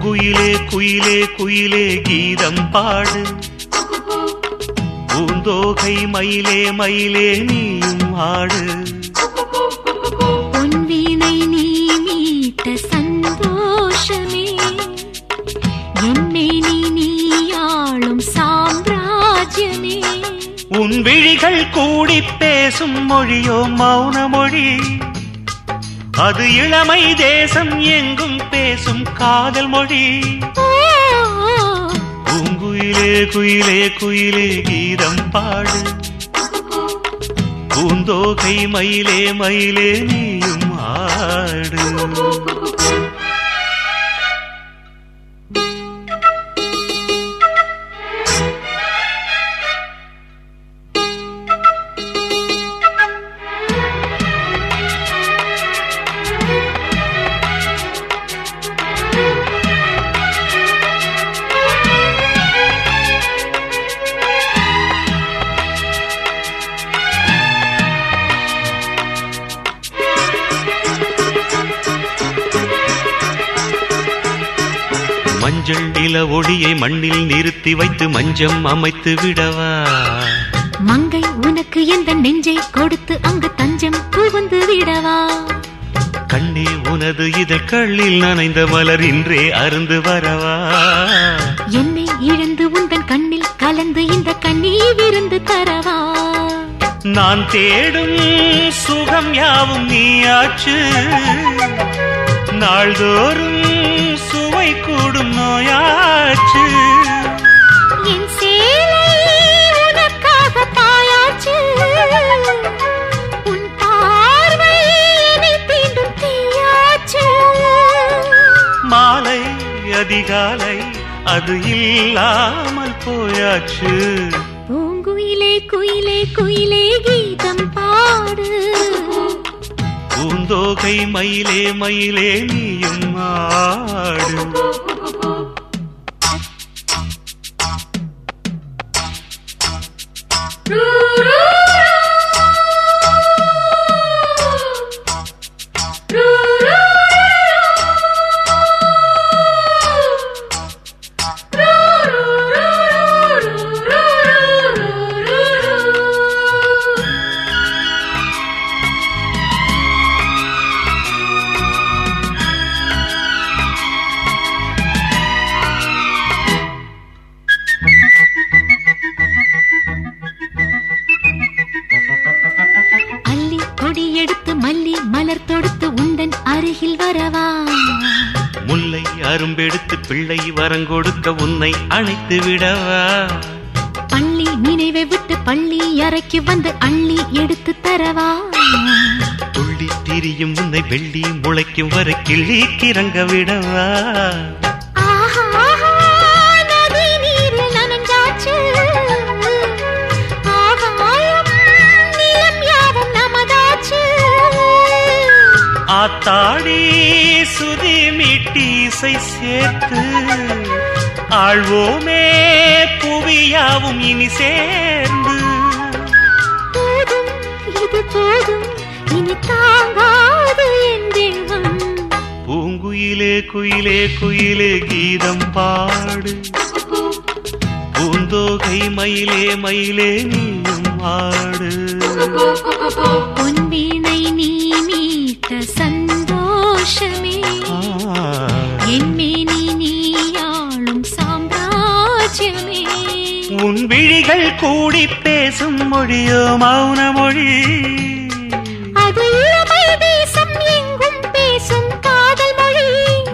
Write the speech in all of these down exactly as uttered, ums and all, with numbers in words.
பூங்குயிலே குயிலே குயிலே கீதம் பாடு, பூந்தோகை மயிலே மயிலே நீயும் ஆடு. உன் வீணை நீ மீட்ட சந்தோஷமே, என்னை நீ நீயாளும் சாம்ராஜ்யமே. உன் விழிகள் கூடி பேசும் மொழியோ மௌன மொழி, அது இளமை தேசம் எங்கும் பேசும் காதல் மொழி. பூங்குயிலே குயிலே குயிலே கீதம் பாடு, பூந்தோகை மயிலே மயிலே நீயும் ஆடு. மஞ்சள் நில ஒளியை மண்ணில் நிறுத்தி வைத்து மஞ்சம் அமைத்து விடவா? மங்கை உனக்கு எந்த நெஞ்சை கொடுத்து அங்கு தஞ்சம் புகுந்து விடவா? கண்ணே உனது இதழ்களில் நனைந்த மலர் இன்றே அருந்து வரவா? என்னை இழந்து உந்தன் கண்ணில் கலந்து இந்த கண்ணீர் விருந்து தரவா? நான் தேடும் சுகம் யாவும் நீயாச்சு, நாள்தோறும் சுவை கூடும் நோயாச்சு. என் சேலை உனக்காக பாயாச்சு, உன் பார்வை என்னை தீண்டும் தீயாச்சு. மாலை அதிகாலை அது இல்லாமல் போயாச்சு. பூங்குயிலே குயிலே குயிலே கீதம் பாடு, பூந்தோகை மயிலே மயிலே நீயும் ஆடு. மல்லி மலர் தொடுத்து உந்தன் அருகில் வரவா? முல்லை அரும்பெடுத்து பிள்ளை வரங்கொடுக்க உன்னை அணைத்து விடவா? பள்ளி நினைவை விட்டு பள்ளி அறைக்கு வந்து அள்ளி எடுத்து தரவா? துள்ளி திரியும் உன்னை வெள்ளி முளைக்கும் வரை கிள்ளி கிறங்க விடவா? ஆத்தாடி சுதி மீட்டி இசை சேர்த்து ஆழ்வோமே புவியாவும் இனி சேர்ந்து. போதும் இது போதும் இனி தாங்காது என் தெய்வம். பூங்குயிலே குயிலே குயிலே கீதம் பாடு, பூந்தோகை மயிலே மயிலே நீயும் ஆடு. பொன் வீணை நீ மீட்ட சந்தோஷமே, என்னை நீ நீயாளும் சாம்ராஜ்யமே. உன் விழிகள் கூடி பேசும் மொழியோ மௌன மொழி, அது இளமை தேசம் எங்கும் பேசும் காதல் மொழி.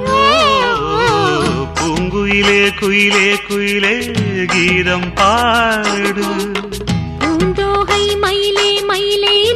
பூங்குயிலே குயிலே குயிலே கீதம் பாடு, பூந்தோகை மயிலே மயிலே